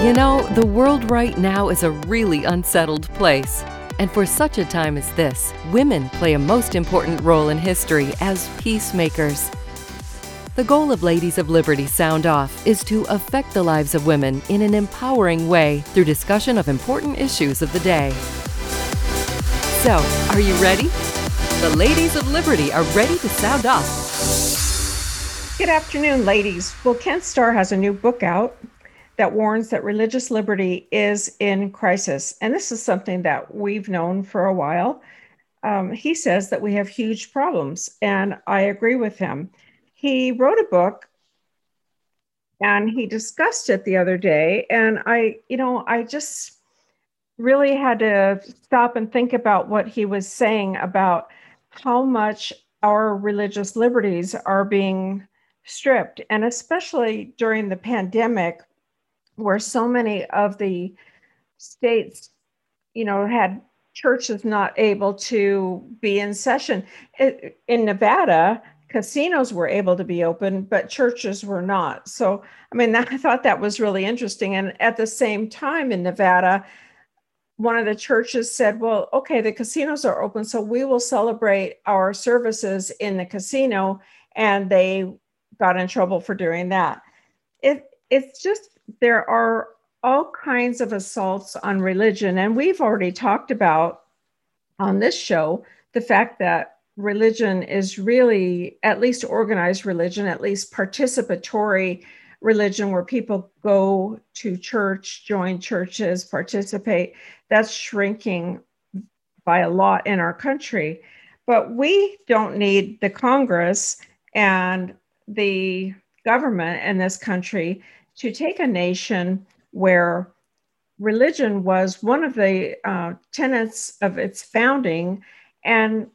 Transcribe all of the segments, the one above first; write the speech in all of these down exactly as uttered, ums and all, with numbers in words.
You know, the world right now is a really unsettled place. And for such a time as this, women play a most important role in history as peacemakers. The goal of Ladies of Liberty Sound Off is to affect the lives of women in an empowering way through discussion of important issues of the day. So, are you ready? The Ladies of Liberty are ready to sound off. Good afternoon, ladies. Well, Kent Starr has a new book out that warns that religious liberty is in crisis. And this is something that we've known for a while. Um, he says that we have huge problems, and I agree with him. He wrote a book and he discussed it the other day. And I, you know, I just really had to stop and think about what he was saying about how much our religious liberties are being stripped. And especially during the pandemic, where so many of the states, you know, had churches not able to be in session. In Nevada, casinos were able to be open, but churches were not. So, I mean, I thought that was really interesting. And at the same time in Nevada, one of the churches said, well, okay, the casinos are open, so we will celebrate our services in the casino. And they got in trouble for doing that. It, it's just, there are all kinds of assaults on religion. And we've already talked about on this show the fact that religion is really, at least organized religion, at least participatory religion, where people go to church, join churches, participate. That's shrinking by a lot in our country. But we don't need the Congress and the government in this country to take a nation where religion was one of the uh, tenets of its founding and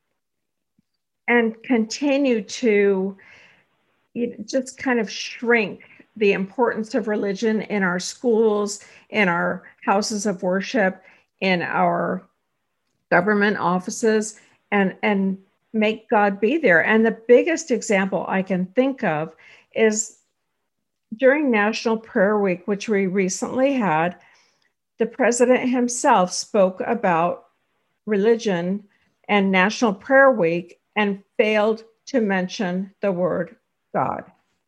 and continue to you know, just kind of shrink the importance of religion in our schools, in our houses of worship, in our government offices, and, and make God be there. And the biggest example I can think of is during National Prayer Week, which we recently had, the president himself spoke about religion and National Prayer Week and failed to mention the word God.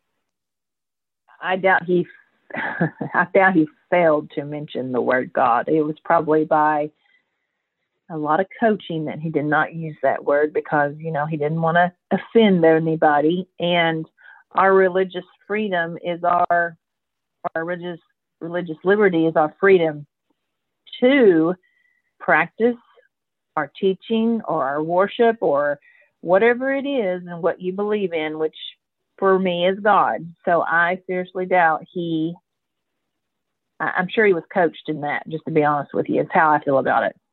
I doubt he, I doubt he failed to mention the word God. It was probably by a lot of coaching that he did not use that word because, you know, he didn't want to offend anybody. And our religious freedom is our, our religious, religious liberty is our freedom to practice our teaching or our worship or whatever it is and what you believe in, which for me is God. So I seriously doubt he, I'm sure he was coached in that, just to be honest with you, is how I feel about it.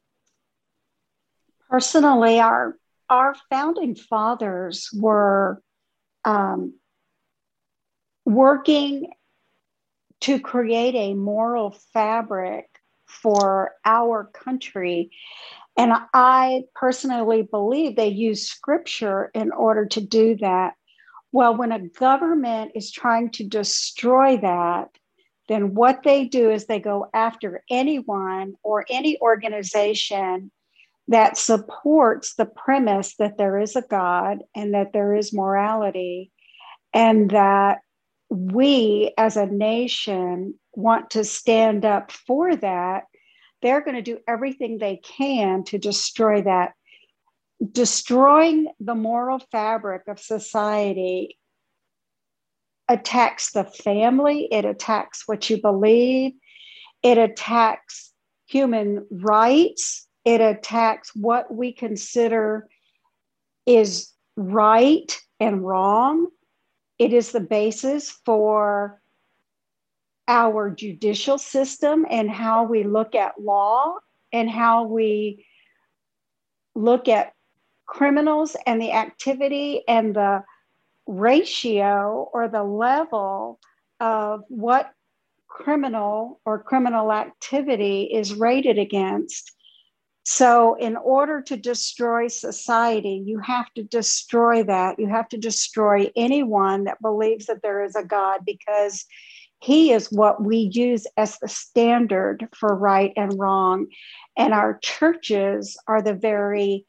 Personally, our, our founding fathers were um, working to create a moral fabric for our country. And I personally believe they use scripture in order to do that. Well, when a government is trying to destroy that, then what they do is they go after anyone or any organization that supports the premise that there is a God and that there is morality, and that we as a nation want to stand up for that. They're going to do everything they can to destroy that. Destroying the moral fabric of society attacks the family. It attacks what you believe. It attacks human rights. It attacks what we consider is right and wrong. It is the basis for our judicial system and how we look at law and how we look at criminals and the activity and the ratio or the level of what criminal or criminal activity is rated against. So in order to destroy society, you have to destroy that. You have to destroy anyone that believes that there is a God, because He is what we use as the standard for right and wrong. And our churches are the very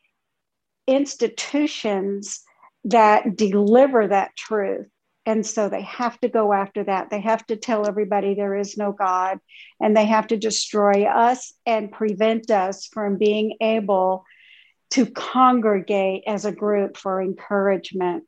institutions that deliver that truth. And so they have to go after that. They have to tell everybody there is no God, and they have to destroy us and prevent us from being able to congregate as a group for encouragement.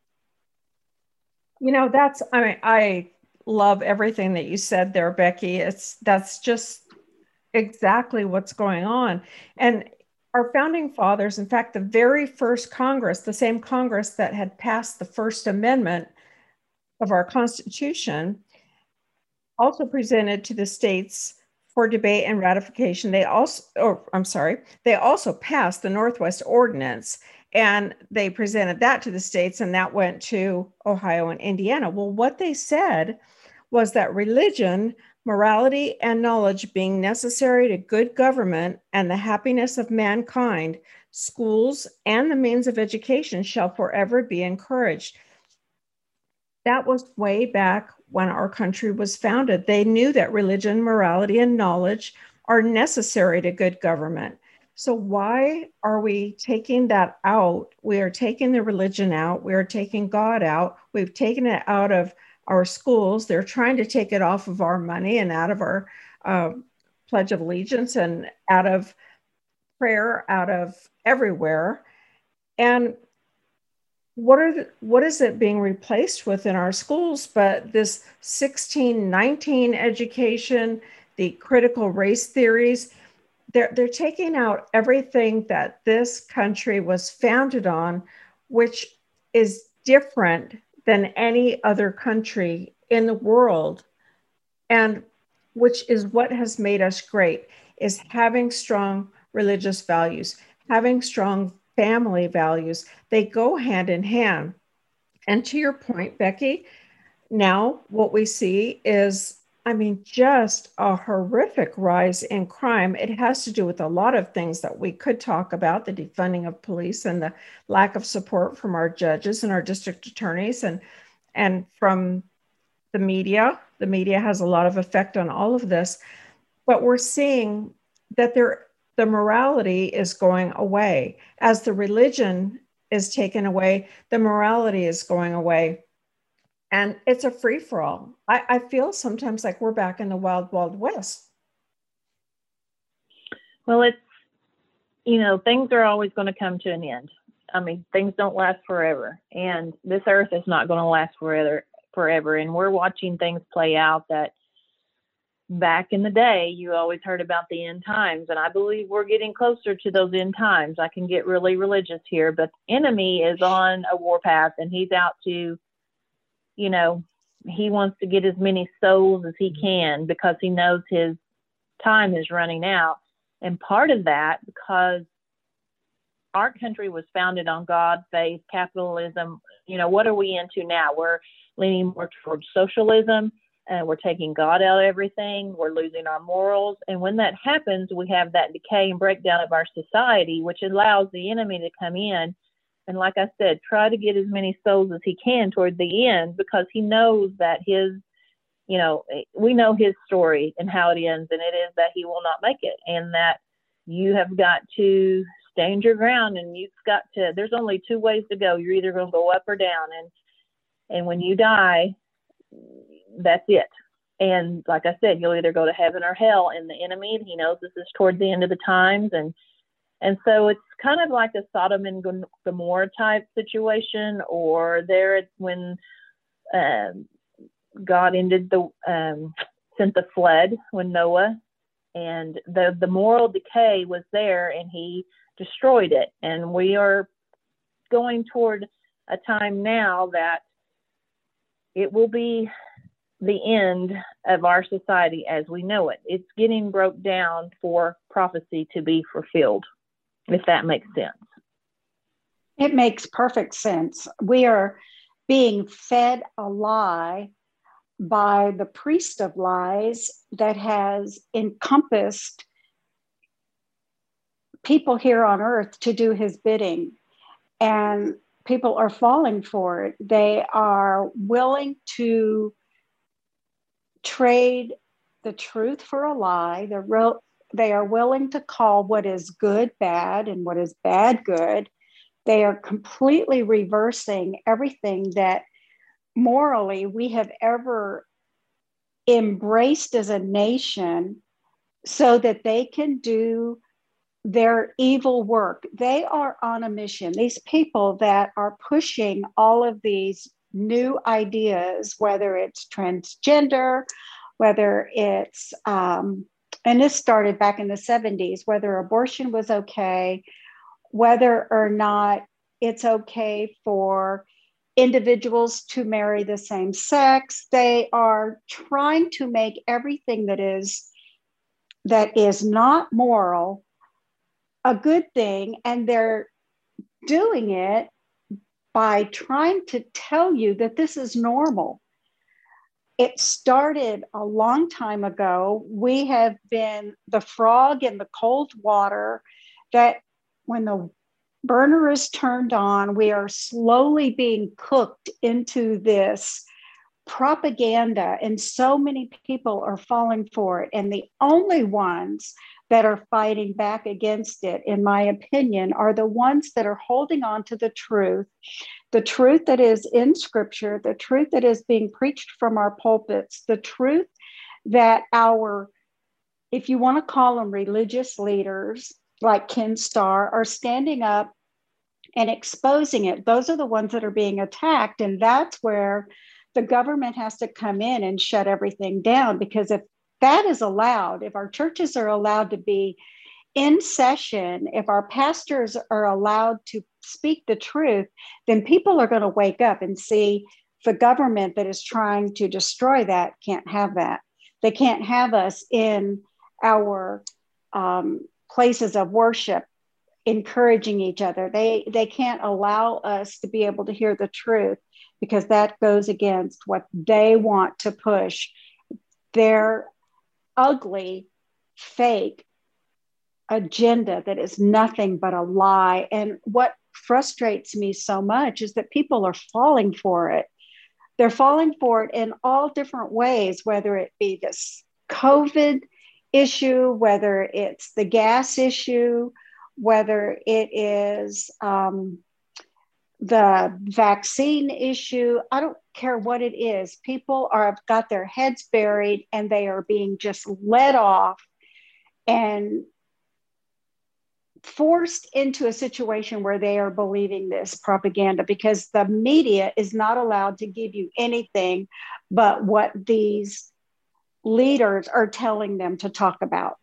You know, that's, I mean, I love everything that you said there, Becky. It's, that's just exactly what's going on. And our founding fathers, in fact, the very first Congress, the same Congress that had passed the First Amendment of our Constitution, also presented to the states for debate and ratification. They also, or I'm sorry, they also passed the Northwest Ordinance, and they presented that to the states, and that went to Ohio and Indiana. Well, what they said was that religion, morality, and knowledge being necessary to good government and the happiness of mankind, schools and the means of education shall forever be encouraged. That was way back when our country was founded. They knew that religion, morality, and knowledge are necessary to good government. So why are we taking that out? We are taking the religion out. We are taking God out. We've taken it out of our schools. They're trying to take it off of our money and out of our uh, Pledge of Allegiance and out of prayer, out of everywhere. And what are the, what is it being replaced with in our schools but this sixteen nineteen education, the critical race theories? They're, they're taking out everything that this country was founded on, which is different than any other country in the world, and which is what has made us great, is having strong religious values, having strong family values. They go hand in hand. And to your point, Becky, now what we see is, I mean, just a horrific rise in crime. It has to do with a lot of things that we could talk about, the defunding of police and the lack of support from our judges and our district attorneys and, and from the media. The media has a lot of effect on all of this, but we're seeing that there, the morality is going away. As the religion is taken away, the morality is going away. And it's a free-for-all. I, I feel sometimes like we're back in the wild, wild west. Well, it's, you know, things are always going to come to an end. I mean, things don't last forever. And this earth is not going to last forever, forever. And we're watching things play out that back in the day, you always heard about the end times. And I believe we're getting closer to those end times. I can get really religious here, but the enemy is on a warpath, and he's out to, you know, he wants to get as many souls as he can because he knows his time is running out. And part of that, because our country was founded on God, faith, capitalism, you know, what are we into now? We're leaning more towards socialism, and we're taking God out of everything. We're losing our morals. And when that happens, we have that decay and breakdown of our society, which allows the enemy to come in. And like I said, try to get as many souls as he can toward the end, because he knows that his, you know, we know his story and how it ends, and it is that he will not make it, and that you have got to stand your ground, and you've got to, there's only two ways to go. You're either going to go up or down. And, and when you die, that's it. And like I said, you'll either go to heaven or hell. And the enemy, he knows this is toward the end of the times. And, and so it's kind of like a Sodom and Gomorrah type situation, or there when um, God ended the, um, sent the flood when Noah, and the, the moral decay was there, and he destroyed it. And we are going toward a time now that it will be the end of our society as we know it. It's getting broke down for prophecy to be fulfilled, if that makes sense. It makes perfect sense. We are being fed a lie by the priest of lies that has encompassed people here on earth to do his bidding. And people are falling for it. They are willing to trade the truth for a lie. They're real, they are willing to call what is good bad and what is bad good. They are completely reversing everything that morally we have ever embraced as a nation so that they can do their evil work. They are on a mission. These people that are pushing all of these new ideas, whether it's transgender, whether it's, um, and this started back in the seventies, whether abortion was okay, whether or not it's okay for individuals to marry the same sex. They are trying to make everything that is that is not moral a good thing, and they're doing it by trying to tell you that this is normal. It started a long time ago. We have been the frog in the cold water, that when the burner is turned on, we are slowly being cooked into this propaganda, and so many people are falling for it. And the only ones that are fighting back against it, in my opinion, are the ones that are holding on to the truth, the truth that is in Scripture, the truth that is being preached from our pulpits, the truth that our, if you want to call them religious leaders like Ken Starr, are standing up and exposing it. Those are the ones that are being attacked. And that's where the government has to come in and shut everything down, because if that is allowed, if our churches are allowed to be in session, if our pastors are allowed to speak the truth, then people are going to wake up and see the government that is trying to destroy that can't have that. They can't have us in our um, places of worship encouraging each other. They, they can't allow us to be able to hear the truth, because that goes against what they want to push. Their ugly, fake agenda that is nothing but a lie. And what frustrates me so much is that people are falling for it. They're falling for it in all different ways, whether it be this COVID issue, whether it's the gas issue, whether it is um, the vaccine issue. I don't care what it is. People are have got their heads buried, and they are being just led off and forced into a situation where they are believing this propaganda, because the media is not allowed to give you anything but what these leaders are telling them to talk about.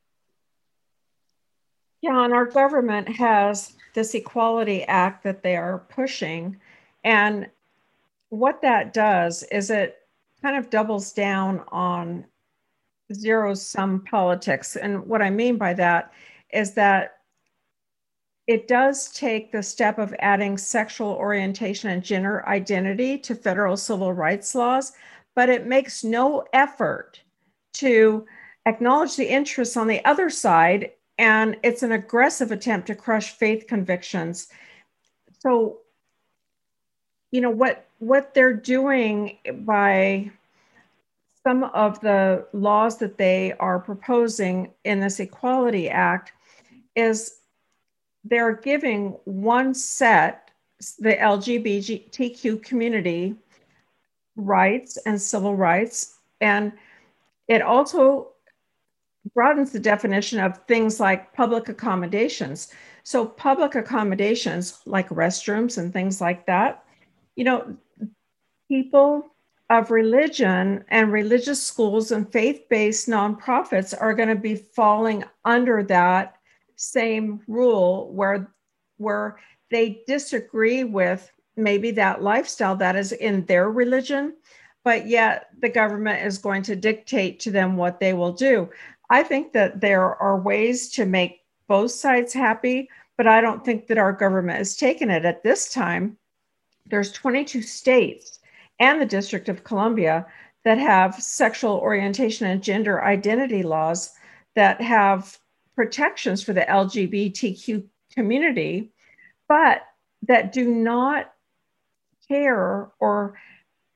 Yeah, and our government has this Equality Act that they are pushing. And what that does is it kind of doubles down on zero-sum politics. And what I mean by that is that it does take the step of adding sexual orientation and gender identity to federal civil rights laws, but it makes no effort to acknowledge the interests on the other side. And it's an aggressive attempt to crush faith convictions. So, you know, what, what they're doing by some of the laws that they are proposing in this Equality Act is they're giving one set, the L G B T Q community, rights and civil rights. And it also broadens the definition of things like public accommodations. So public accommodations like restrooms and things like that, you know, people of religion and religious schools and faith-based nonprofits are going to be falling under that same rule, where, where they disagree with maybe that lifestyle that is in their religion, but yet the government is going to dictate to them what they will do. I think that there are ways to make both sides happy, but I don't think that our government is taking it at this time. There's twenty-two states and the District of Columbia that have sexual orientation and gender identity laws that have protections for the L G B T Q community, but that do not care or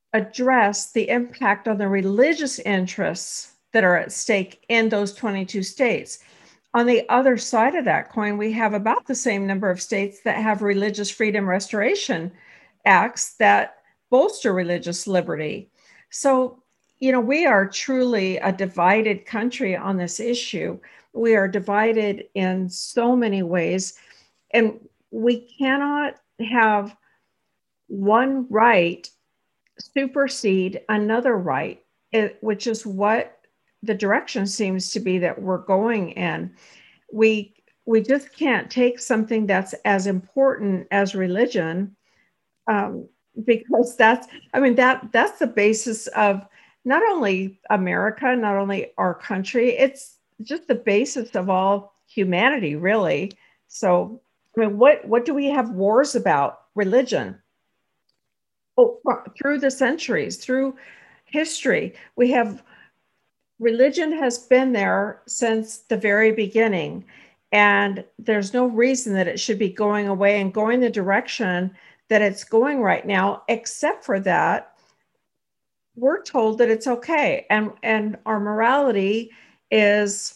address the impact on the religious interests that are at stake in those twenty-two states. On the other side of that coin, we have about the same number of states that have religious freedom restoration acts that bolster religious liberty. So, you know, we are truly a divided country on this issue. We are divided in so many ways, and we cannot have one right supersede another right, it, which is what the direction seems to be that we're going in. We we just can't take something that's as important as religion, um, because that's, I mean, that that's the basis of not only America, not only our country, it's just the basis of all humanity, really. So, I mean, what what do we have wars about? Religion. Oh, through the centuries, through history, we have religion has been there since the very beginning, and there's no reason that it should be going away and going the direction that it's going right now, except for that we're told that it's okay, and and our morality is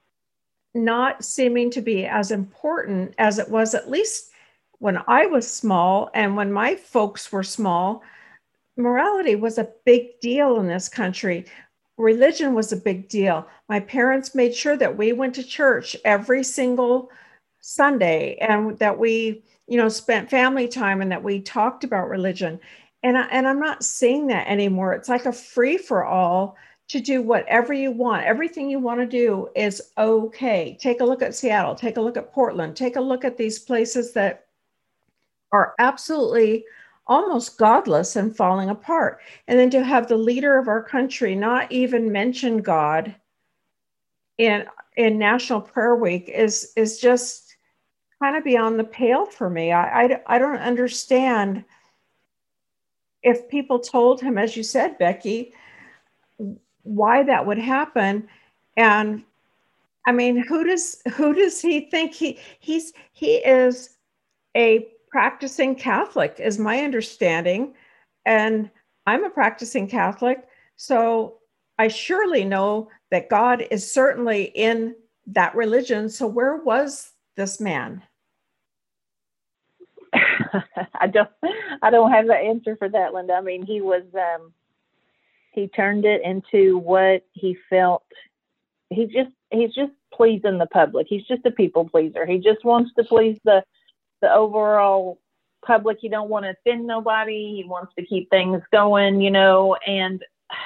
not seeming to be as important as it was, at least when I was small and when my folks were small. Morality was a big deal in this country. Religion was a big deal. My parents made sure that we went to church every single Sunday, and that we, you know, spent family time, and that we talked about religion. And, I, and I'm not seeing that anymore. It's like a free for all to do whatever you want. Everything you want to do is okay. Take a look at Seattle. Take a look at Portland. Take a look at these places that are absolutely almost godless and falling apart. And then to have the leader of our country not even mention God in in National Prayer Week is is just kind of beyond the pale for me. I, I, I don't understand. If people told him, as you said, Becky, why that would happen. And I mean, who does who does he think he he's he is a practicing Catholic, is my understanding. And I'm a practicing Catholic, so I surely know that God is certainly in that religion. So where was this man? I don't I don't have the answer for that, Linda. I mean, he was um he turned it into what he felt. He just he's just pleasing the public. He's just a people pleaser. He just wants to please the the overall public. He don't want to offend nobody. He wants to keep things going, you know, and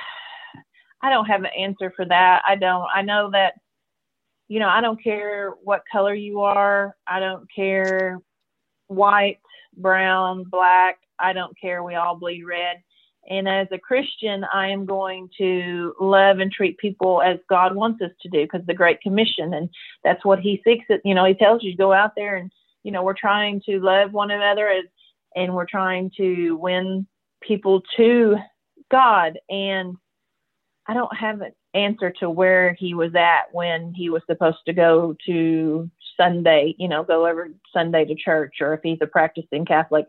I don't have an answer for that. I don't. I know that, you know, I don't care what color you are. I don't care white, brown, black. I don't care. We all bleed red. And as a Christian, I am going to love and treat people as God wants us to do, because the Great Commission, and that's what he seeks it. You know, he tells you to go out there and, you know, we're trying to love one another, as, and we're trying to win people to God. And I don't have an answer to where he was at when he was supposed to go to Sunday, you know, go every Sunday to church, or if he's a practicing Catholic.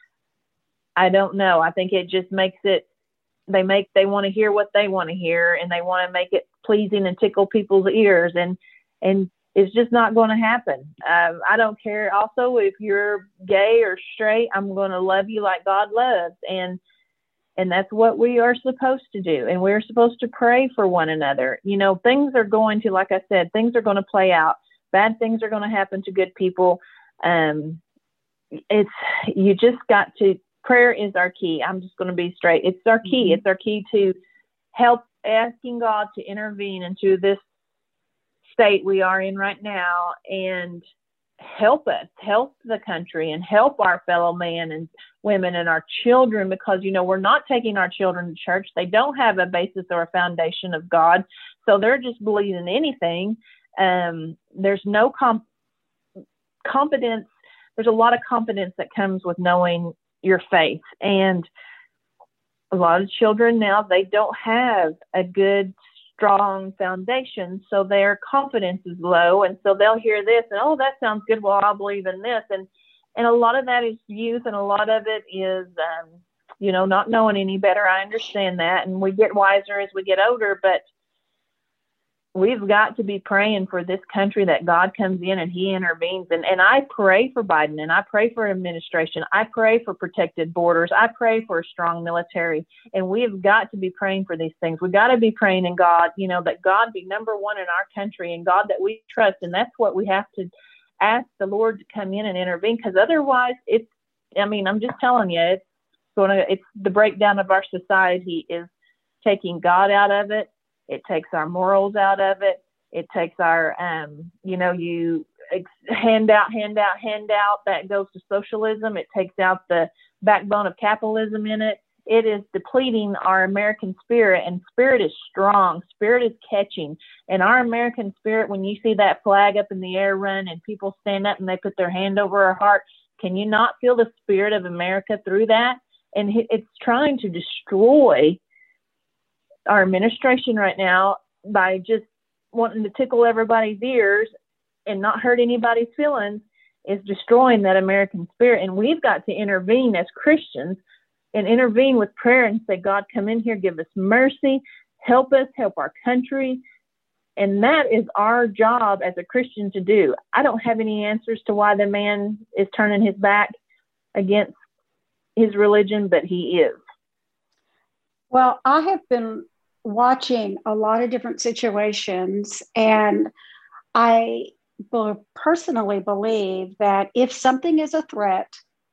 I don't know. I think it just makes it, they make, they want to hear what they want to hear, and they want to make it pleasing and tickle people's ears. And, and it's just not going to happen. Um, I don't care. Also, if you're gay or straight, I'm going to love you like God loves. And, and that's what we are supposed to do. And we're supposed to pray for one another. You know, things are going to, like I said, things are going to play out. Bad things are going to happen to good people. Um, it's, you just got to, prayer is our key. I'm just going to be straight. It's our key. Mm-hmm. It's our key to help, asking God to intervene into this state we are in right now, and help us, help the country, and help our fellow men and women and our children, because, you know, we're not taking our children to church. They don't have a basis or a foundation of God. So they're just believing anything. Um, there's no comp- competence. There's a lot of competence that comes with knowing your faith. And a lot of children now, they don't have a good, strong foundation. So their confidence is low. And so they'll hear this and, oh, that sounds good. Well, I'll believe in this. And, and a lot of that is youth. And a lot of it is, um, you know, not knowing any better. I understand that. And we get wiser as we get older, but we've got to be praying for this country, that God comes in and he intervenes. And, and I pray for Biden, and I pray for administration. I pray for protected borders. I pray for a strong military. And we've got to be praying for these things. We've got to be praying in God, you know, that God be number one in our country, and God that we trust. And that's what we have to ask the Lord to come in and intervene, because otherwise it's, I mean, I'm just telling you, it's going to, it's the breakdown of our society is taking God out of it. It takes our morals out of it. It takes our, um, you know, you ex- hand out, hand out, hand out. That goes to socialism. It takes out the backbone of capitalism in it. It is depleting our American spirit, and spirit is strong. Spirit is catching. And our American spirit, when you see that flag up in the air run and people stand up and they put their hand over our heart, can you not feel the spirit of America through that? And it's trying to destroy our administration right now by just wanting to tickle everybody's ears and not hurt anybody's feelings, is destroying that American spirit. And we've got to intervene as Christians and intervene with prayer and say, God, come in here, give us mercy, help us, help our country. And that is our job as a Christian to do. I don't have any answers to why the man is turning his back against his religion, but he is. Well, I have been watching a lot of different situations, and I be- personally believe that if something is a threat,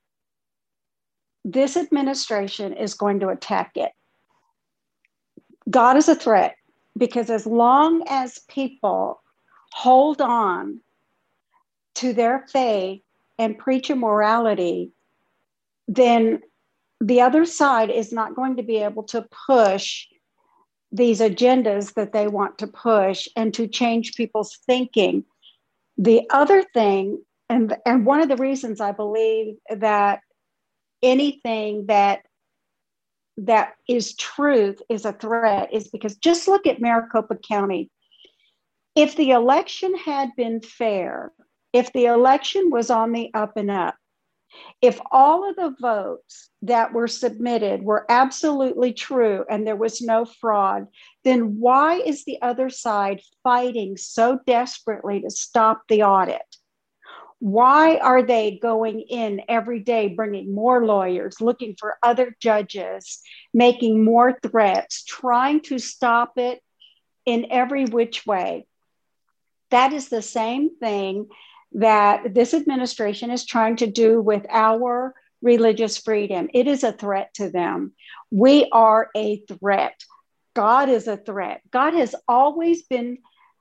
this administration is going to attack it. God is a threat, because as long as people hold on to their faith and preach a morality, then the other side is not going to be able to push these agendas that they want to push and to change people's thinking. The other thing, and, and one of the reasons I believe that anything that that is truth is a threat, is because just look at Maricopa County. If the election had been fair, if the election was on the up and up, if all of the votes that were submitted were absolutely true and there was no fraud, then why is the other side fighting so desperately to stop the audit? Why are they going in every day, bringing more lawyers, looking for other judges, making more threats, trying to stop it in every which way? That is the same thing that this administration is trying to do with our religious freedom. It is a threat to them. We are a threat. God is a threat. God has always been,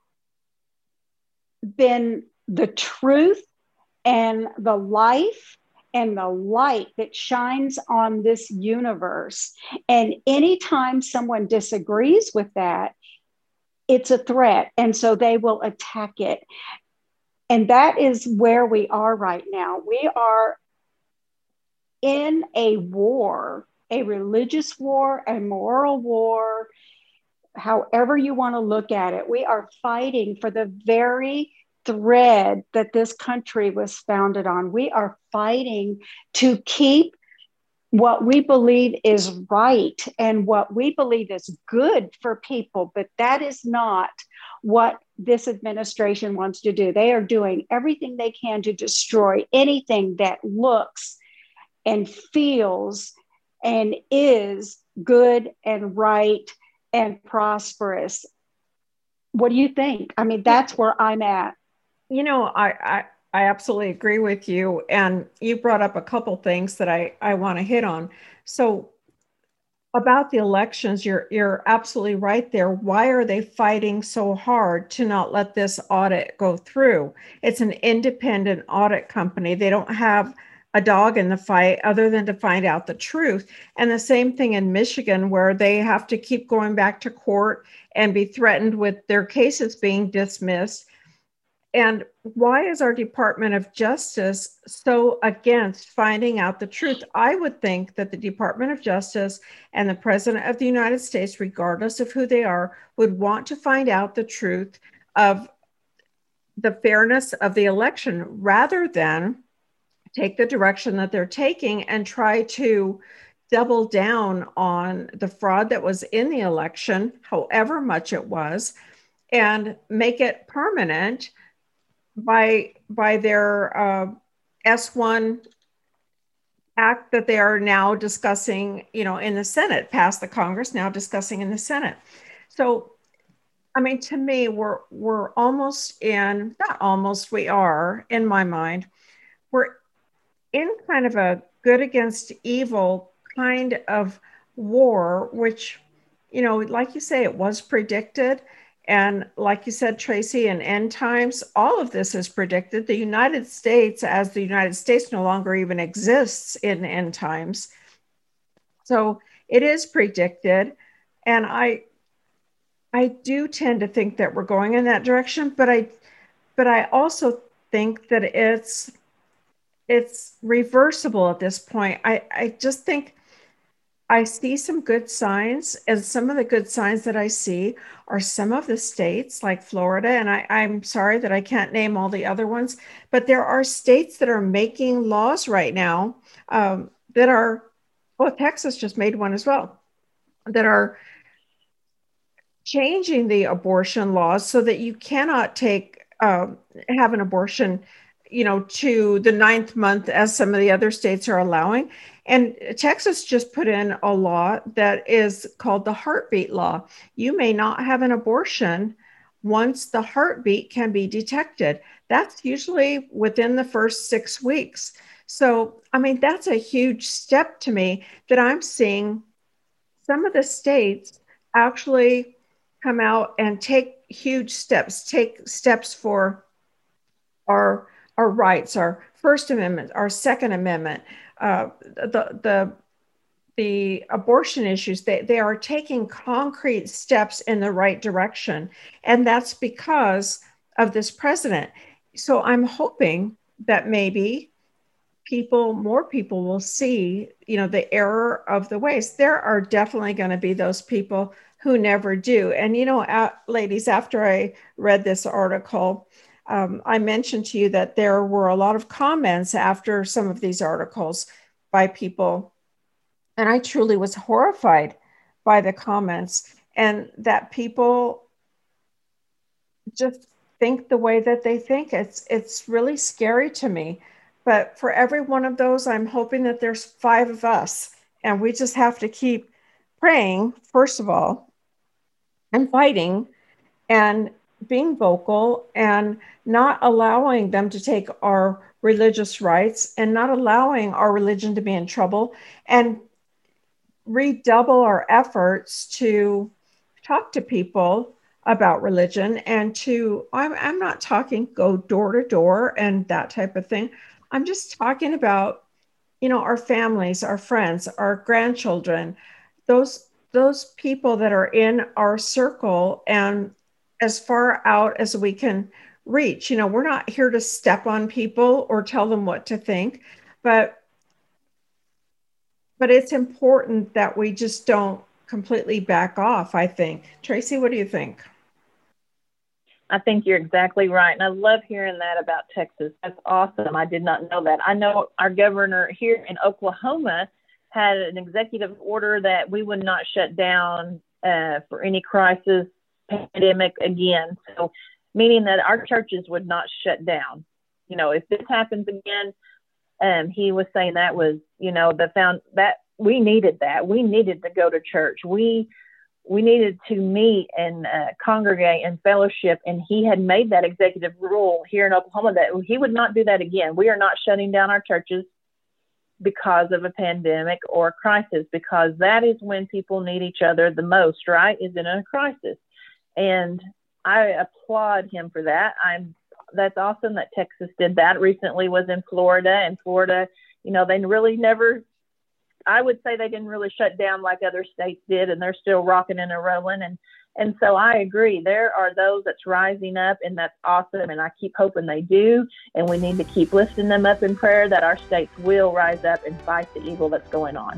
been the truth and the life and the light that shines on this universe. And anytime someone disagrees with that, it's a threat. And so they will attack it. And that is where we are right now. We are in a war, a religious war, a moral war, however you want to look at it. We are fighting for the very thread that this country was founded on. We are fighting to keep what we believe is right and what we believe is good for people, but that is not what this administration wants to do. They are doing everything they can to destroy anything that looks and feels and is good and right and prosperous. What do you think? I mean, that's where I'm at. You know, I, I, I absolutely agree with you. And you brought up a couple things that I, I want to hit on. So about the elections, you're, you're absolutely right there. Why are they fighting so hard to not let this audit go through? It's an independent audit company. They don't have a dog in the fight other than to find out the truth. And the same thing in Michigan, where they have to keep going back to court and be threatened with their cases being dismissed. And why is our Department of Justice so against finding out the truth? I would think that the Department of Justice and the President of the United States, regardless of who they are, would want to find out the truth of the fairness of the election rather than take the direction that they're taking and try to double down on the fraud that was in the election, however much it was, and make it permanent by by their uh, S one act that they are now discussing, you know, in the Senate, passed the Congress, now discussing in the Senate. So, I mean, to me, we're we're almost in, not almost, we are, in my mind, we're in kind of a good against evil kind of war, which, you know, like you say, it was predicted. And like you said, Tracy, in end times, all of this is predicted. The United States, as the United States, no longer even exists in end times. So it is predicted. And I, I do tend to think that we're going in that direction, but I, but I also think that it's, it's reversible at this point. I, I just think I see some good signs, and some of the good signs that I see are some of the states like Florida, and I, I'm sorry that I can't name all the other ones, but there are states that are making laws right now um, that are, well, Texas just made one as well, that are changing the abortion laws so that you cannot take, um, have an abortion, you know, to the ninth month as some of the other states are allowing. And Texas just put in a law that is called the heartbeat law. You may not have an abortion once the heartbeat can be detected. That's usually within the first six weeks. So, I mean, that's a huge step to me that I'm seeing some of the states actually come out and take huge steps, take steps for our, our rights, our First Amendment, our Second Amendment, uh, the, the, the abortion issues. They, they are taking concrete steps in the right direction. And that's because of this president. So I'm hoping that maybe people, more people will see, you know, the error of the ways. There are definitely going to be those people who never do. And, you know, uh, ladies, after I read this article, um, I mentioned to you that there were a lot of comments after some of these articles by people. And I truly was horrified by the comments, and that people just think the way that they think. It's, it's really scary to me. But for every one of those, I'm hoping that there's five of us, and we just have to keep praying, first of all, and fighting and being vocal and not allowing them to take our religious rights and not allowing our religion to be in trouble, and redouble our efforts to talk to people about religion and to, I'm, I'm not talking go door to door and that type of thing. I'm just talking about, you know, our families, our friends, our grandchildren, those, those people that are in our circle and as far out as we can reach. You know, we're not here to step on people or tell them what to think, but but it's important that we just don't completely back off, I think. Tracy, what do you think? I think you're exactly right. And I love hearing that about Texas. That's awesome. I did not know that. I know our governor here in Oklahoma had an executive order that we would not shut down uh, for any crisis, pandemic again. So meaning that our churches would not shut down. You know, if this happens again, um, he was saying that was, you know, the found that we needed that. We needed to go to church. We we needed to meet and uh, congregate and fellowship. And he had made that executive rule here in Oklahoma that he would not do that again. We are not shutting down our churches because of a pandemic or a crisis, because that is when people need each other the most, right? Is in a crisis. And I applaud him for that. I'm that's awesome that Texas did that. Recently was in Florida, and Florida, you know, they really never, I would say they didn't really shut down like other states did, and they're still rocking and rolling. And, and so I agree. There are those that's rising up, and that's awesome. And I keep hoping they do. And we need to keep lifting them up in prayer that our states will rise up and fight the evil that's going on.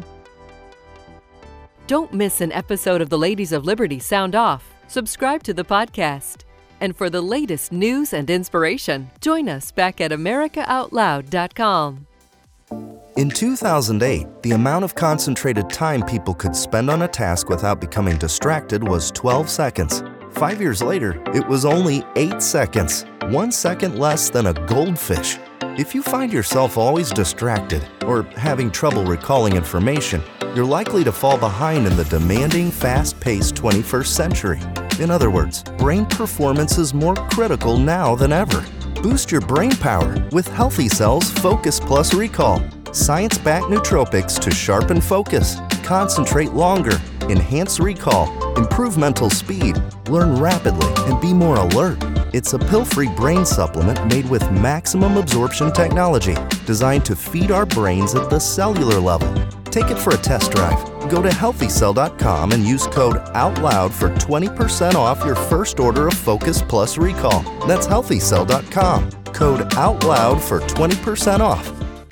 Don't miss an episode of the Ladies of Liberty Sound Off. Subscribe to the podcast. And for the latest news and inspiration, join us back at america out loud dot com. In two thousand eight, the amount of concentrated time people could spend on a task without becoming distracted was twelve seconds. Five years later, it was only eight seconds, one second less than a goldfish. If you find yourself always distracted or having trouble recalling information, you're likely to fall behind in the demanding, fast-paced twenty-first century. In other words, brain performance is more critical now than ever. Boost your brain power with Healthy Cells Focus Plus Recall. Science-backed nootropics to sharpen focus, concentrate longer, enhance recall, improve mental speed, learn rapidly, and be more alert. It's a pill-free brain supplement made with maximum absorption technology, designed to feed our brains at the cellular level. Take it for a test drive. Go to healthy cell dot com and use code OUTLOUD for twenty percent off your first order of Focus Plus Recall. That's healthy cell dot com. Code OUTLOUD for twenty percent off.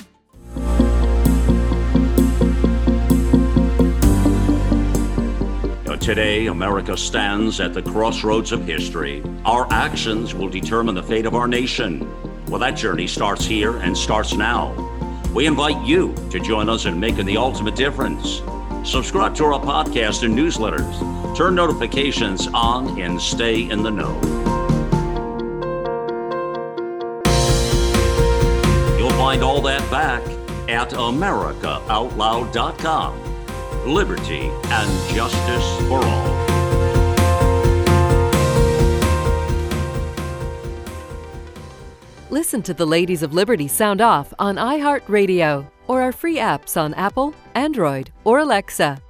Today, America stands at the crossroads of history. Our actions will determine the fate of our nation. Well, that journey starts here and starts now. We invite you to join us in making the ultimate difference. Subscribe to our podcast and newsletters. Turn notifications on and stay in the know. You'll find all that back at america out loud dot com. Liberty and justice for all. Listen to the Ladies of Liberty sound off on iHeartRadio or our free apps on Apple, Android, or Alexa.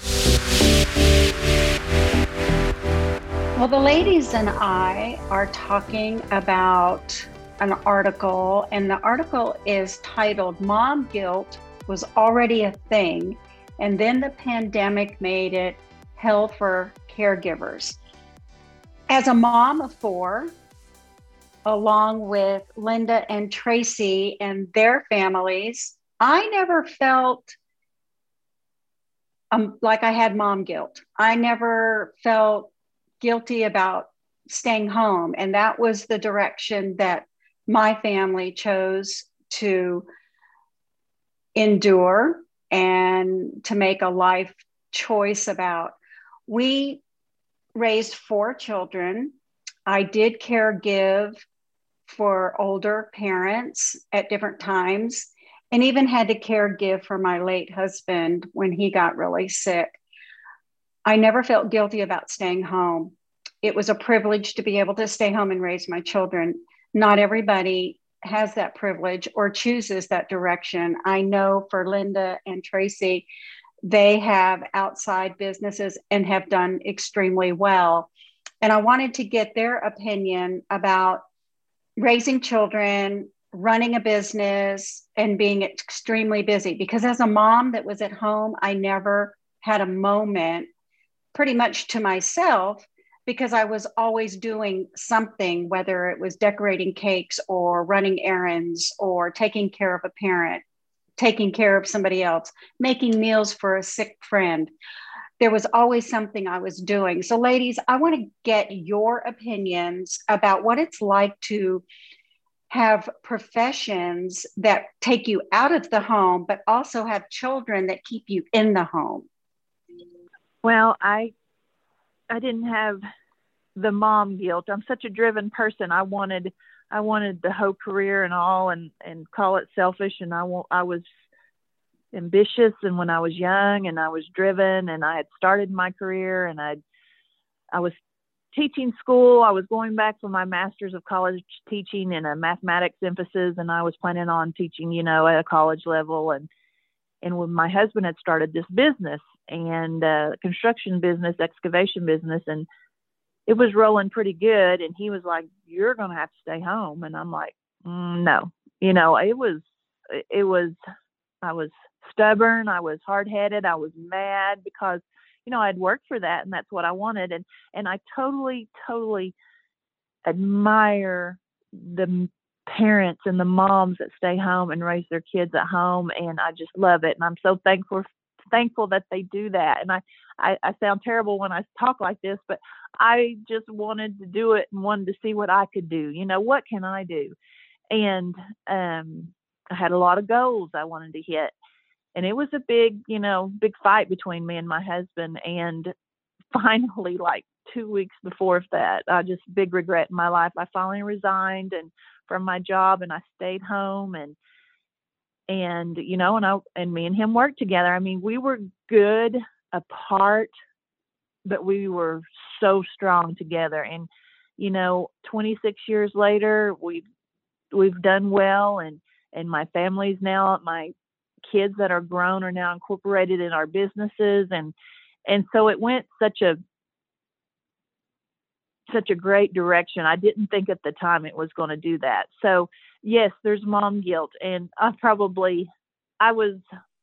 Well, the ladies and I are talking about an article, and the article is titled "Mom Guilt Was Already a Thing, and then the pandemic made it hell for caregivers." As a mom of four, along with Linda and Tracy and their families, I never felt um, like I had mom guilt. I never felt guilty about staying home. And that was the direction that my family chose to endure and to make a life choice about. We raised four children. I did caregive for older parents at different times, and even had to caregive for my late husband when he got really sick. I never felt guilty about staying home. It was a privilege to be able to stay home and raise my children. Not everybody has that privilege or chooses that direction. I know for Linda and Tracy, they have outside businesses and have done extremely well. And I wanted to get their opinion about raising children, running a business, and being extremely busy. Because as a mom that was at home, I never had a moment pretty much to myself, because I was always doing something, whether it was decorating cakes or running errands or taking care of a parent, taking care of somebody else, making meals for a sick friend. There was always something I was doing. So ladies, I want to get your opinions about what it's like to have professions that take you out of the home, but also have children that keep you in the home. Well, I I didn't have the mom guilt. I'm such a driven person. I wanted I wanted the whole career and all, and, and call it selfish. And I won't, I was ambitious, and when I was young, and I was driven, and I had started my career, and I I was teaching school. I was going back for my master's of college teaching in a mathematics emphasis, and I was planning on teaching, you know, at a college level. And and when my husband had started this business, and uh, construction business, excavation business, and it was rolling pretty good. And he was like, "You're going to have to stay home." And I'm like, mm, no, you know, it was, it was, I was stubborn. I was hard-headed. I was mad because, you know, I'd worked for that, and that's what I wanted. And, and I totally, totally admire the parents and the moms that stay home and raise their kids at home. And I just love it. And I'm so thankful thankful that they do that. And I, I, I sound terrible when I talk like this, but I just wanted to do it and wanted to see what I could do. You know, what can I do? And um, I had a lot of goals I wanted to hit. And it was a big, you know, big fight between me and my husband. And finally, like two weeks before that, I just big regret in my life. I finally resigned and from my job, and I stayed home, and and you know, and I and me and him worked together. I mean, we were good apart, but we were so strong together. And you know, twenty-six years later, we've we've done well, and and my family's now my kids that are grown are now incorporated in our businesses, and and so it went such a such a great direction. I didn't think at the time it was going to do that. So yes, there's mom guilt, and I probably I was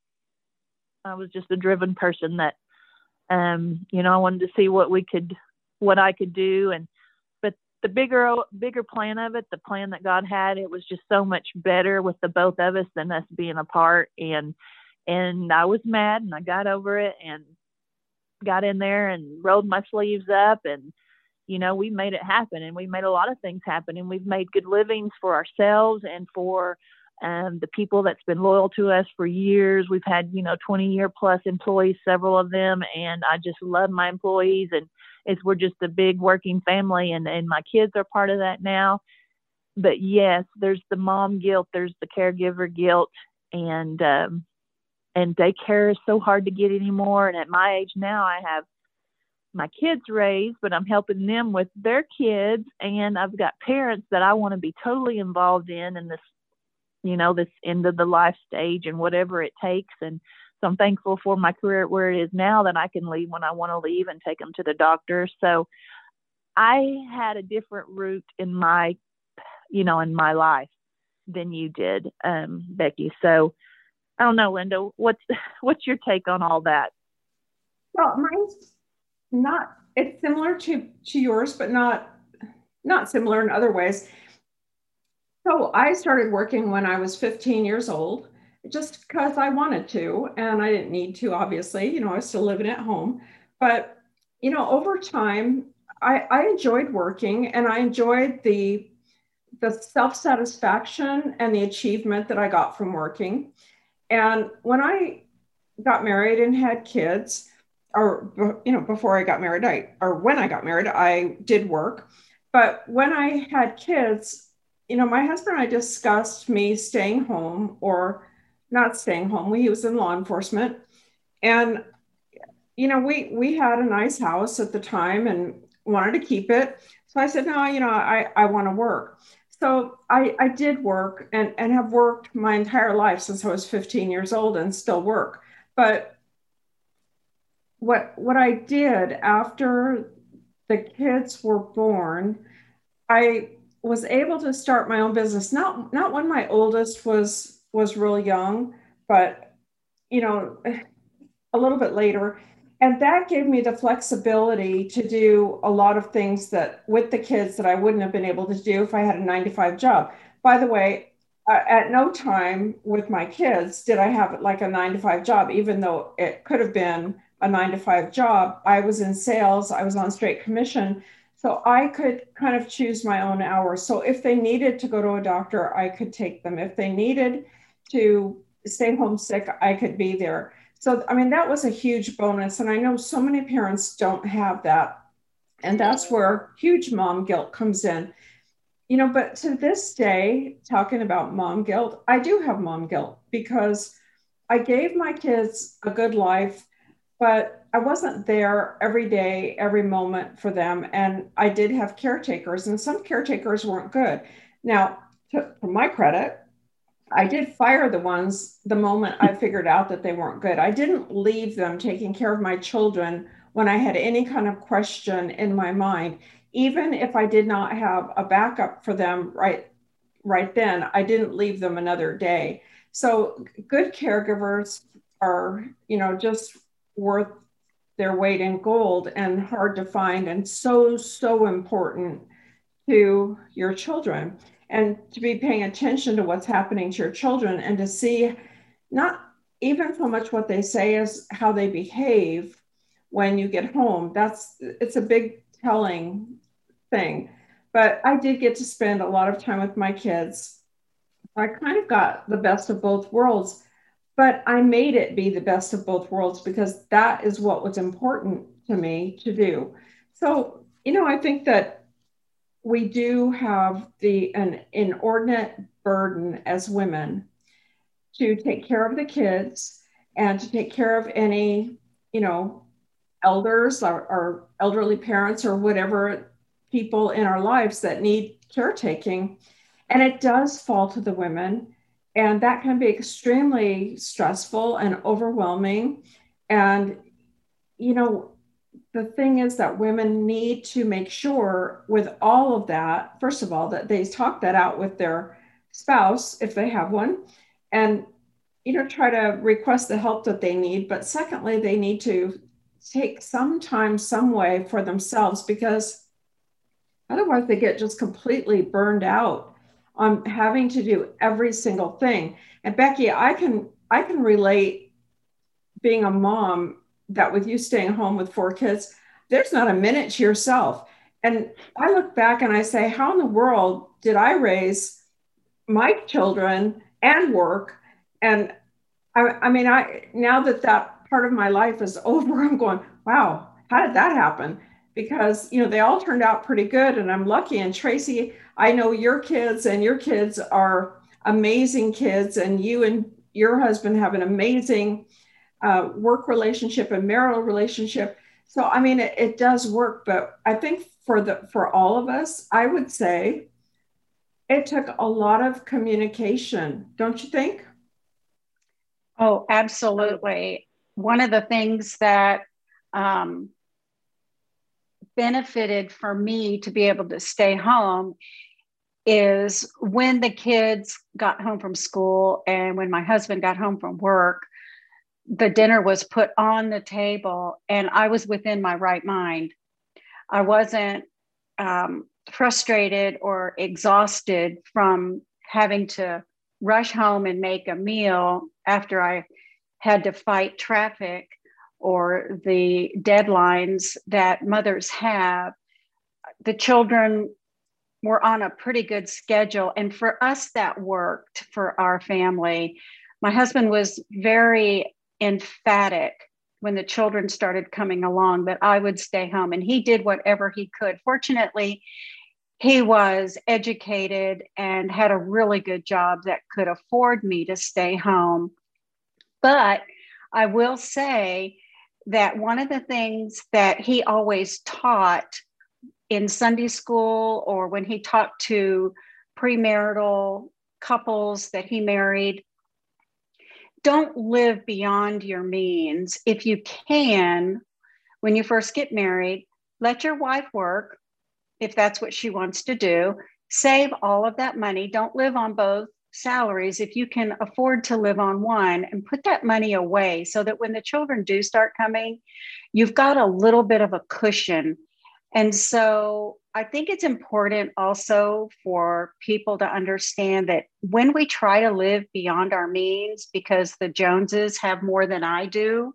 I was just a driven person that um you know, I wanted to see what we could what I could do. And but the bigger bigger plan of it, the plan that God had, it was just so much better with the both of us than us being apart. And and I was mad, and I got over it and got in there and rolled my sleeves up, and you know, we made it happen, and we made a lot of things happen, and we've made good livings for ourselves and for um, the people that's been loyal to us for years. We've had, you know, twenty year plus employees, several of them, and I just love my employees, and it's, we're just a big working family, and, and my kids are part of that now. But yes, there's the mom guilt, there's the caregiver guilt, and, um, and daycare is so hard to get anymore. And at my age now, I have my kids raised, but I'm helping them with their kids. And I've got parents that I want to be totally involved in, in this, you know, this end of the life stage and whatever it takes. And so I'm thankful for my career where it is now, that I can leave when I want to leave and take them to the doctor. So I had a different route in my, you know, in my life than you did, um, Becky. So I don't know, Linda, what's, what's your take on all that? Well, mine's not, it's similar to, to yours, but not, not similar in other ways. So I started working when I was fifteen years old, just because I wanted to, and I didn't need to, obviously, you know, I was still living at home. But, you know, over time, I, I enjoyed working, and I enjoyed the, the self-satisfaction and the achievement that I got from working. And when I got married and had kids, or, you know, before I got married, I, or when I got married, I did work. But when I had kids, you know, my husband and I discussed me staying home or not staying home. He was in law enforcement. And, you know, we, we had a nice house at the time and wanted to keep it. So I said, no, you know, I, I want to work. So I, I did work and, and have worked my entire life since I was fifteen years old and still work. But what, what I did after the kids were born, I was able to start my own business. Not, not when my oldest was, was really young, but, you know, a little bit later. And that gave me the flexibility to do a lot of things that with the kids that I wouldn't have been able to do if I had a nine to five job. By the way, uh, at no time with my kids did I have like a nine to five job, even though it could have been a nine to five job. I was in sales, I was on straight commission. So I could kind of choose my own hours. So if they needed to go to a doctor, I could take them. If they needed to stay home sick, I could be there. So, I mean, that was a huge bonus. And I know so many parents don't have that. And that's where huge mom guilt comes in. You know, but to this day, talking about mom guilt, I do have mom guilt because I gave my kids a good life, but I wasn't there every day, every moment for them. And I did have caretakers, and some caretakers weren't good. Now, to, to my credit, I did fire the ones the moment I figured out that they weren't good. I didn't leave them taking care of my children when I had any kind of question in my mind. Even if I did not have a backup for them right, right then, I didn't leave them another day. So good caregivers are, you know, just worth their weight in gold and hard to find, and so, so important to your children. And to be paying attention to what's happening to your children, and to see not even so much what they say as how they behave when you get home. That's, it's a big telling thing. But I did get to spend a lot of time with my kids I kind of got the best of both worlds, but I made it be the best of both worlds because that is what was important to me to do. So, you know, I think that we do have the an inordinate burden as women to take care of the kids and to take care of any, you know, elders or, or elderly parents or whatever people in our lives that need caretaking. And it does fall to the women. And that can be extremely stressful and overwhelming. And, you know, the thing is that women need to make sure with all of that, first of all, that they talk that out with their spouse if they have one, and you know, try to request the help that they need. But secondly, they need to take some time, some way for themselves because otherwise they get just completely burned out on having to do every single thing. And Becky, I can I can relate being a mom that with you staying home with four kids, there's not a minute to yourself. And I look back and I say, how in the world did I raise my children and work? And I, I mean, I now that that part of my life is over, I'm going, wow, how did that happen? Because, you know, they all turned out pretty good and I'm lucky. And Tracy, I know your kids and your kids are amazing kids, and you and your husband have an amazing uh, work relationship and marital relationship. So, I mean, it, it does work, but I think for the, for all of us, I would say it took a lot of communication, don't you think? Oh, absolutely. One of the things that um, benefited for me to be able to stay home is when the kids got home from school and when my husband got home from work, the dinner was put on the table and I was within my right mind. I wasn't um, frustrated or exhausted from having to rush home and make a meal after I had to fight traffic or the deadlines that mothers have. The children were on a pretty good schedule. And for us, that worked for our family. My husband was very emphatic when the children started coming along that I would stay home, and he did whatever he could. Fortunately, he was educated and had a really good job that could afford me to stay home. But I will say that one of the things that he always taught in Sunday school or when he talked to premarital couples that he married, don't live beyond your means. If you can, when you first get married, let your wife work if that's what she wants to do. Save all of that money. Don't live on both salaries if you can afford to live on one, and put that money away so that when the children do start coming, you've got a little bit of a cushion. And so I think it's important also for people to understand that when we try to live beyond our means because the Joneses have more than I do,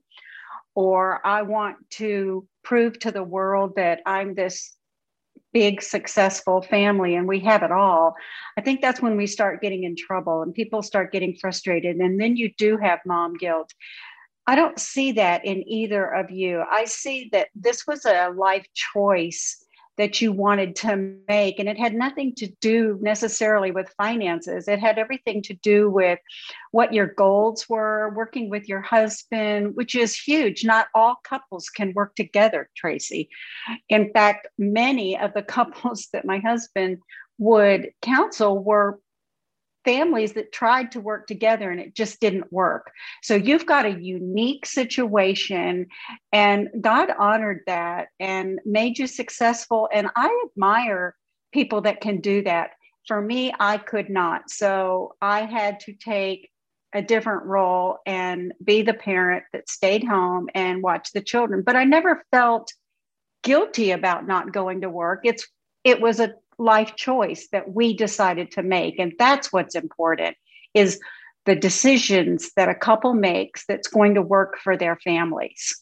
or I want to prove to the world that I'm this big, successful family and we have it all, I think that's when we start getting in trouble and people start getting frustrated. And then you do have mom guilt. I don't see that in either of you. I see that this was a life choice that you wanted to make, and it had nothing to do necessarily with finances. It had everything to do with what your goals were, working with your husband, which is huge. Not all couples can work together, Tracy. In fact, many of the couples that my husband would counsel were families that tried to work together and it just didn't work. So you've got a unique situation, and God honored that and made you successful. And I admire people that can do that. For me, I could not. So I had to take a different role and be the parent that stayed home and watched the children. But I never felt guilty about not going to work. It's it was a life choice that we decided to make. And that's what's important, is the decisions that a couple makes that's going to work for their families.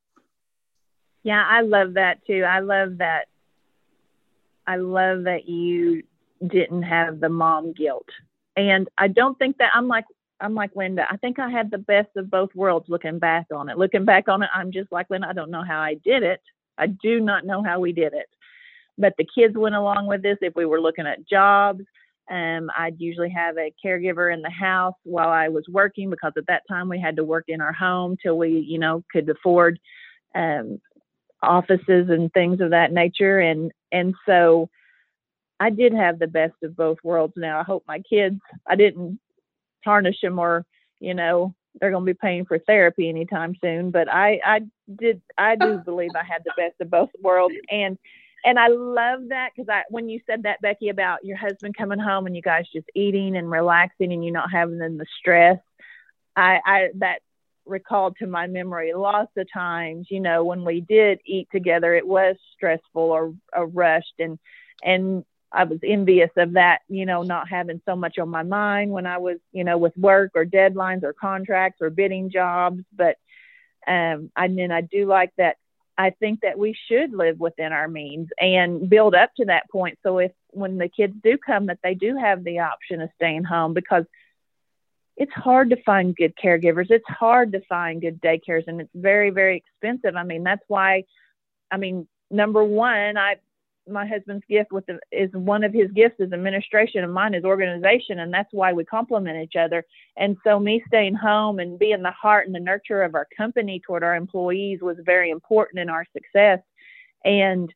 Yeah, I love that too. I love that. I love that you didn't have the mom guilt And I don't think that I'm like, I'm like Linda. I think I had the best of both worlds looking back on it. Looking back on it, I'm just like Linda. I don't know how I did it. I do not know how we did it. But the kids went along with this. If we were looking at jobs, um, I'd usually have a caregiver in the house while I was working, because at that time we had to work in our home till we, you know, could afford um, offices and things of that nature. And and so I did have the best of both worlds. Now I hope my kids, I didn't tarnish them, or, you know, they're going to be paying for therapy anytime soon. But I, I did, I do believe I had the best of both worlds. And, and I love that, because I, when you said that, Becky, about your husband coming home and you guys just eating and relaxing and you not having the stress, I, I, that recalled to my memory lots of times, you know, when we did eat together, it was stressful or, or rushed. And, and, I was envious of that, you know, not having so much on my mind when I was, you know, with work or deadlines or contracts or bidding jobs. But um, I mean, I do like that. I think that we should live within our means and build up to that point. So if, when the kids do come, that they do have the option of staying home, because it's hard to find good caregivers. It's hard to find good daycares, and it's very, very expensive. I mean, that's why, I mean, number one, I, my husband's gift with the, is one of his gifts is administration, and mine is organization. And that's why we complement each other. And so me staying home and being the heart and the nurture of our company toward our employees was very important in our success. And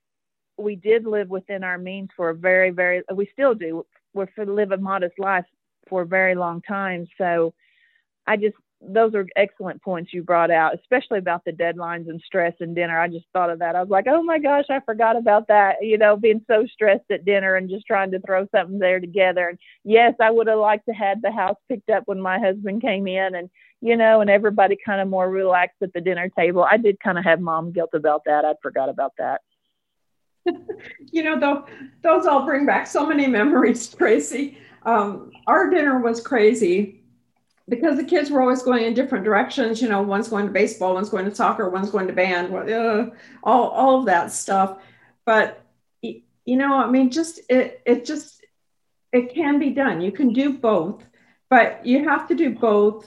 we did live within our means for a very, very, we still do. We're to live a modest life for a very long time. So I just, those are excellent points you brought out, especially about the deadlines and stress and dinner. I just thought of that. I was like, oh my gosh, I forgot about that. You know, being so stressed at dinner and just trying to throw something there together. And yes, I would have liked to have the house picked up when my husband came in, and, you know, and everybody kind of more relaxed at the dinner table. I did kind of have mom guilt about that. I forgot about that. You know, though, those all bring back so many memories, Tracy. Um, our dinner was crazy, because the kids were always going in different directions. You know, one's going to baseball, one's going to soccer, one's going to band, uh, all, all of that stuff. But, you know, I mean, just, it, it just, it can be done. You can do both, but you have to do both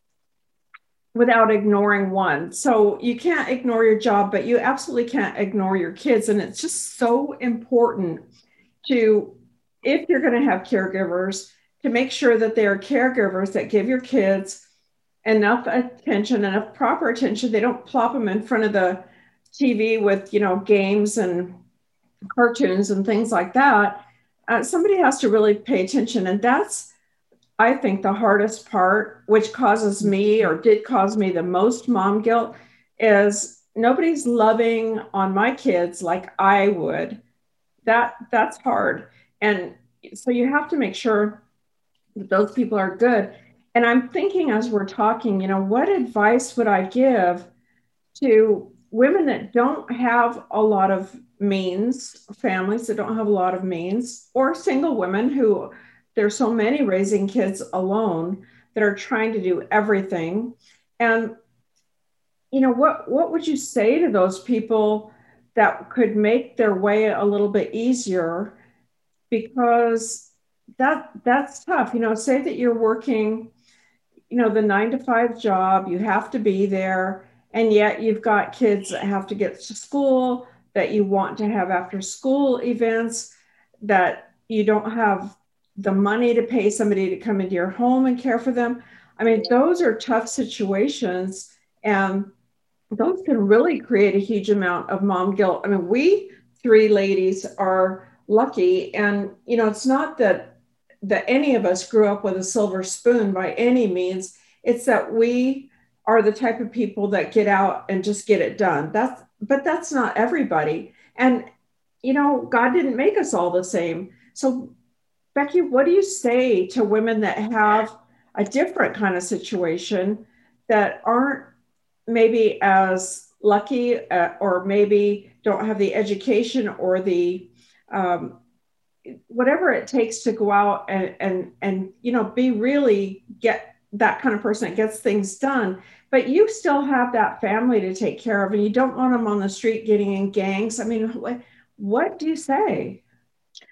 without ignoring one. So you can't ignore your job, but you absolutely can't ignore your kids. And it's just so important to, if you're going to have caregivers, to make sure that they are caregivers that give your kids enough attention, enough proper attention. They don't plop them in front of the T V with, you know, games and cartoons and things like that. Uh, somebody has to really pay attention. And that's, I think, the hardest part, which causes me, or did cause me, the most mom guilt, is nobody's loving on my kids like I would. That that's hard. And so you have to make sure that those people are good. And I'm thinking, as we're talking, you know, what advice would I give to women that don't have a lot of means, families that don't have a lot of means, or single women who, there's so many raising kids alone that are trying to do everything. And, you know, what, what would you say to those people that could make their way a little bit easier? Because that that's tough. You know, say that you're working, you know, the nine to five job, you have to be there, and yet you've got kids that have to get to school, that you want to have after school events, that you don't have the money to pay somebody to come into your home and care for them. I mean, those are tough situations, and those can really create a huge amount of mom guilt. I mean, we three ladies are lucky, and, you know, it's not that that any of us grew up with a silver spoon by any means. It's that we are the type of people that get out and just get it done. That's, but that's not everybody. And, you know, God didn't make us all the same. So Becky, what do you say to women that have a different kind of situation, that aren't maybe as lucky, uh, or maybe don't have the education or the, um, whatever it takes to go out and, and, and, you know, be really get that kind of person that gets things done, but you still have that family to take care of, and you don't want them on the street getting in gangs. I mean, what, what do you say?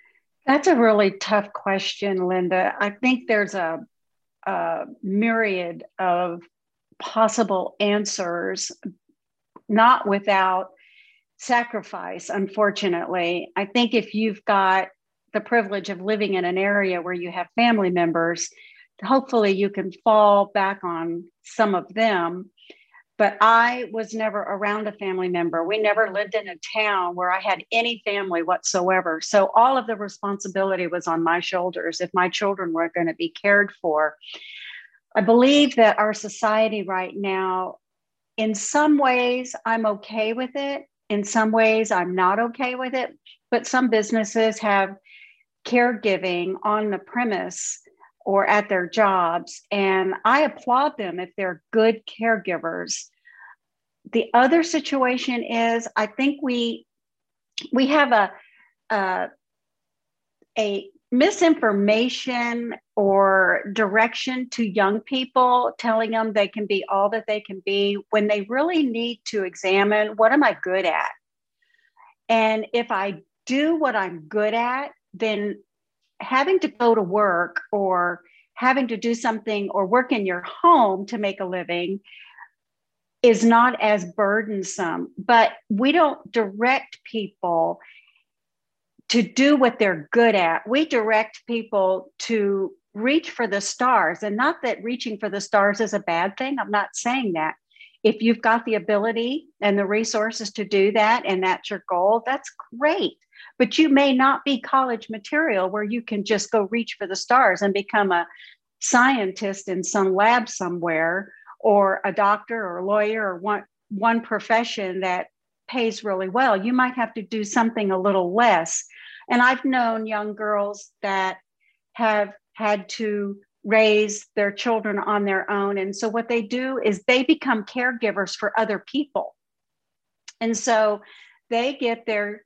That's a really tough question, Linda. I think there's a, a myriad of possible answers, not without sacrifice, unfortunately. I think if you've got the privilege of living in an area where you have family members, hopefully you can fall back on some of them. But I was never around a family member. We never lived in a town where I had any family whatsoever. So all of the responsibility was on my shoulders if my children were going to be cared for. I believe that our society right now, in some ways, I'm okay with it. In some ways, I'm not okay with it. But some businesses have caregiving on the premise or at their jobs. And I applaud them if they're good caregivers. The other situation is, I think we we have a, a, a misinformation or direction to young people, telling them they can be all that they can be, when they really need to examine, what am I good at? And if I do what I'm good at, then having to go to work or having to do something or work in your home to make a living is not as burdensome. But we don't direct people to do what they're good at. We direct people to reach for the stars. And not that reaching for the stars is a bad thing. I'm not saying that. If you've got the ability and the resources to do that, and that's your goal, that's great. But you may not be college material where you can just go reach for the stars and become a scientist in some lab somewhere, or a doctor or a lawyer, or one, one profession that pays really well. You might have to do something a little less. And I've known young girls that have had to raise their children on their own. And so what they do is they become caregivers for other people. And so they get their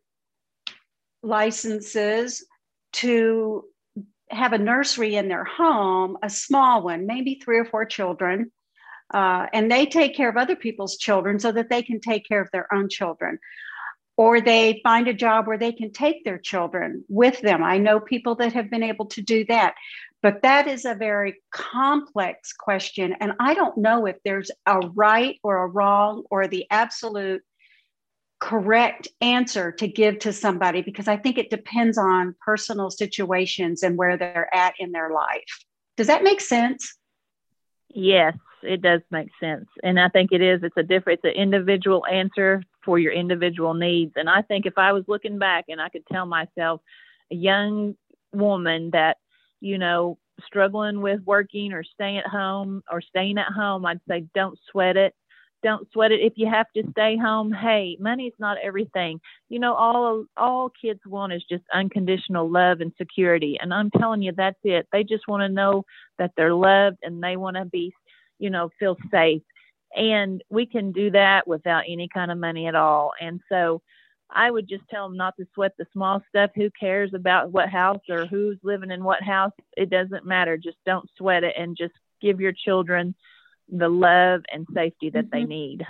licenses to have a nursery in their home, a small one, maybe three or four children. Uh, and they take care of other people's children so that they can take care of their own children. Or they find a job where they can take their children with them. I know people that have been able to do that. But that is a very complex question. And I don't know if there's a right or a wrong or the absolute correct answer to give to somebody, because I think it depends on personal situations and where they're at in their life. Does that make sense? Yes, it does make sense. And I think it is. It's a different, it's an individual answer for your individual needs. And I think if I was looking back and I could tell myself, a young woman that, you know, struggling with working or staying at home or staying at home, I'd say, don't sweat it. Don't sweat it. If you have to stay home, hey, money's not everything. You know, all all kids want is just unconditional love and security. And I'm telling you, that's it. They just want to know that they're loved and they want to be, you know, feel safe. And we can do that without any kind of money at all. And so I would just tell them not to sweat the small stuff. Who cares about what house or who's living in what house? It doesn't matter. Just don't sweat it, and just give your children the love and safety that mm-hmm. they need.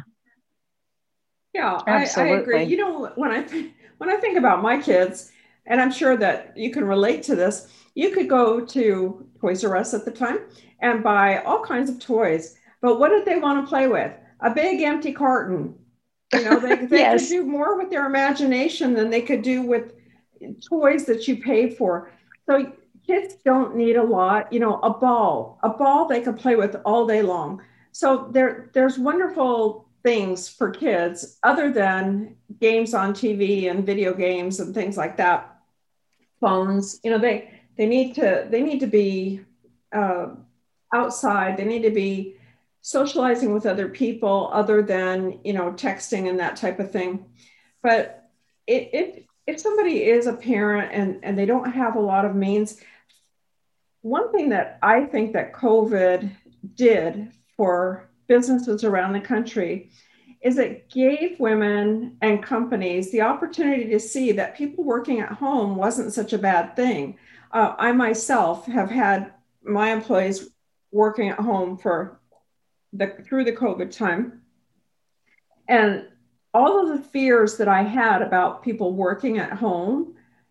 Yeah, I, I agree. You know, when I th- when I think about my kids, and I'm sure that you can relate to this, you could go to Toys R Us at the time and buy all kinds of toys. But what did they want to play with? A big empty carton. You know, they, they yes. could do more with their imagination than they could do with toys that you pay for. So kids don't need a lot. You know, a ball, a ball they can play with all day long. So there, there's wonderful things for kids other than games on T V and video games and things like that. Phones, you know, they they need to they need to be uh, outside. They need to be socializing with other people other than, you know, texting and that type of thing. But it, if if somebody is a parent and, and they don't have a lot of means, one thing that I think that COVID did for businesses around the country is it gave women and companies the opportunity to see that people working at home wasn't such a bad thing. Uh, I myself have had my employees working at home for the through the COVID time. And all of the fears that I had about people working at home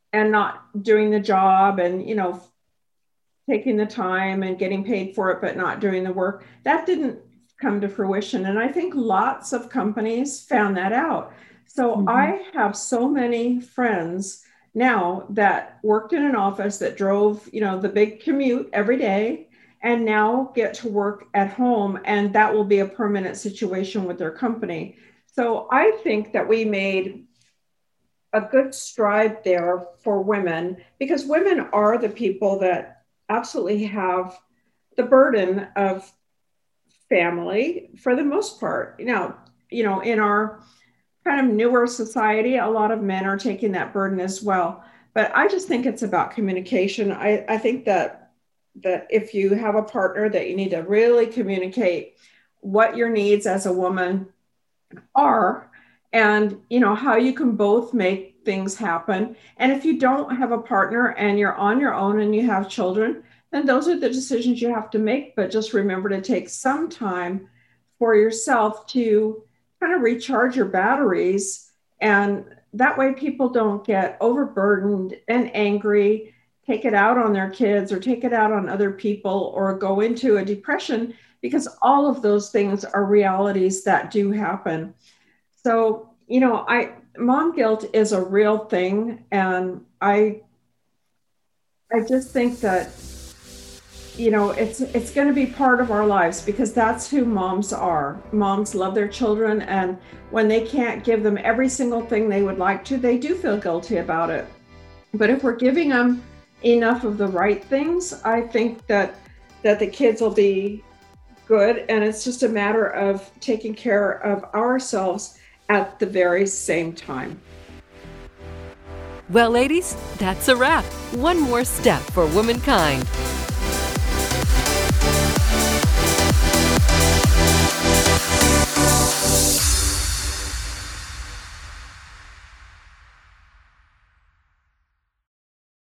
and not doing the job and, you know, taking the time and getting paid for it, but not doing the work. That didn't come to fruition. And I think lots of companies found that out. So mm-hmm. I have so many friends now that worked in an office that drove, you know, the big commute every day and now get to work at home. And that will be a permanent situation with their company. So I think that we made a good stride there for women, because women are the people that absolutely have the burden of family for the most part. Now, you know, in our kind of newer society, a lot of men are taking that burden as well. But I just think it's about communication. I, I think that that if you have a partner, that you need to really communicate what your needs as a woman are, and you know how you can both make things happen. And if you don't have a partner and you're on your own and you have children, then those are the decisions you have to make. But just remember to take some time for yourself to kind of recharge your batteries. And that way people don't get overburdened and angry, take it out on their kids or take it out on other people or go into a depression, because all of those things are realities that do happen. So, you know, I mom guilt is a real thing. And I, I just think that, you know, it's it's going to be part of our lives, because that's who moms are. Moms love their children, and when they can't give them every single thing they would like to, they do feel guilty about it. But if we're giving them enough of the right things, I think that that the kids will be good, and it's just a matter of taking care of ourselves at the very same time. Well, ladies, that's a wrap. One more step for womankind.